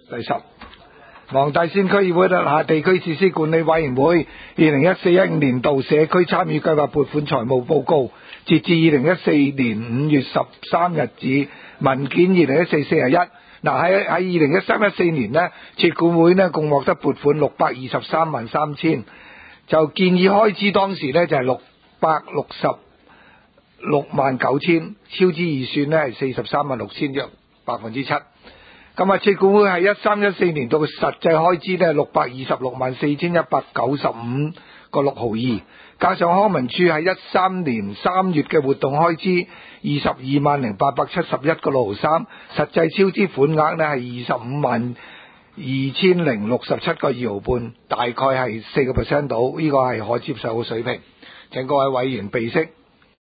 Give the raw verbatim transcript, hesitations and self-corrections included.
第十，黃大仙區議會轄下地區設施管理委員會二零一四一五年度社區參與計劃撥款財務報告，截至二零一四年五月十三日止，文件二零一四四十一。嗱喺喺二零一三一四年呢，設管會呢共獲得撥款六百二十三萬三千，就建議開支當時呢就係六百六十六萬九千，超支預算呢係四十三萬六千，約百分之七。咁啊，設管會係一三一四年度嘅實際開支呢係六百二十六萬四千一百九十五個六毫二，加上康文署喺一三年三月嘅活動開支二十二萬零八百七十一個六毫三，實際超支款額呢係二十五萬二千零六十七個二毫半，大概係四個 percent 到，呢個係可接受嘅水平。請各位委員備悉。